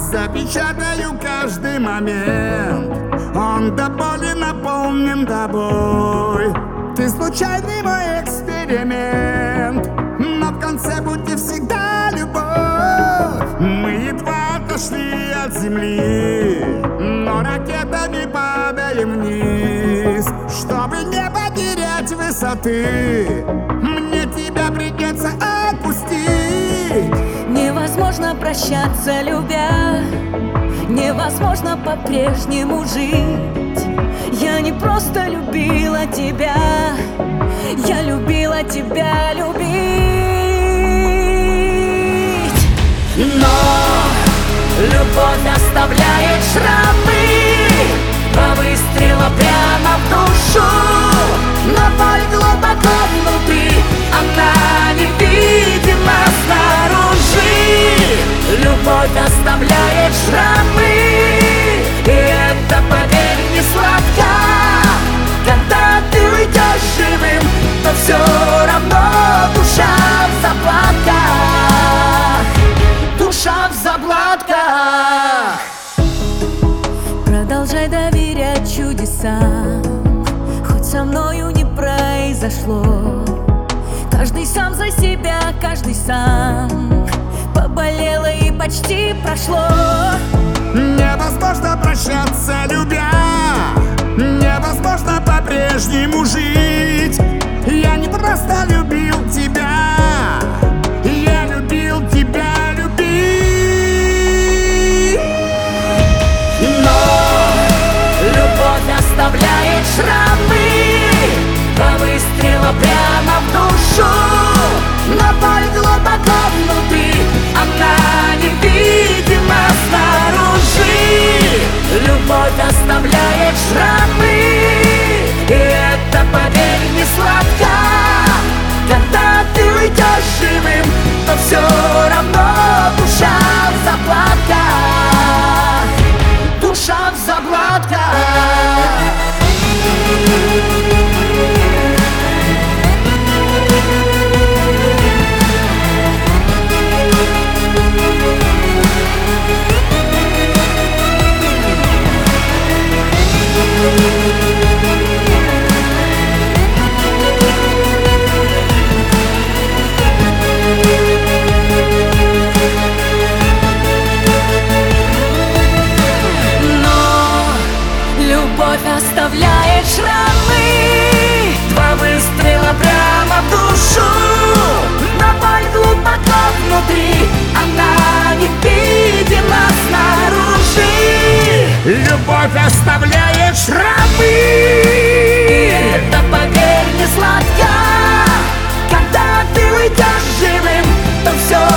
запечатаю каждый момент. Он до боли наполнен тобой. Ты случайный мой эксперимент, но в конце пути всегда любовь. Мы едва отошли от земли, но ракетами падаем вниз. Чтобы не потерять высоты, мне тебя придется отпустить. Невозможно прощаться, любя, невозможно по-прежнему жить. Я не просто любила тебя, я любила тебя любить. Но любовь оставляет шрамы, два выстрела прямо в душу, но боль глубоко внутри, она невидима снаружи. Любовь оставляет шрамы, и это, поверь, не сладко. Когда ты уйдешь живым, то все равно душа в заплатках, душа в заплатках. Продолжай доверять чудесам, хоть со мною не произошло. Каждый сам за себя, каждый сам. Поболело и почти прошло. Невозможно прощаться, любя, невозможно по-прежнему жить. Я не просто любил тебя, я любил тебя любить. Но любовь оставляет шрамы, два выстрела прямо в душу, но боль глубоко внутри, она невидима снаружи. Любовь оставляет шрамы, и это, поверь, не сладко. Когда ты уйдешь живым, то все равно душа в заплатках, душа в заплатках. Любовь оставляет шрамы, два выстрела прямо в душу, но боль глубоко внутри, она невидима снаружи. Любовь оставляет шрамы, и это, поверь, не сладко. Когда ты уйдешь живым, то все